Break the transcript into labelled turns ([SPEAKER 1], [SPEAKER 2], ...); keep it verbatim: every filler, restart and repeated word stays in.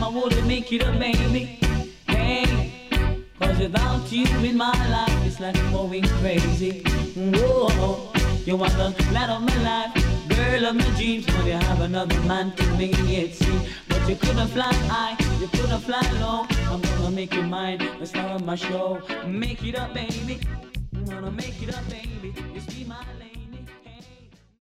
[SPEAKER 1] would make it up, baby. Hey, cause without you in my life, it's like going crazy. Whoa, you are the light of my life, girl of my dreams, but you have another man to make it seem. But you couldn't fly high, you couldn't fly low. I'm gonna make you mine, the star of my show. Make it up, baby. I'm gonna make it up, baby.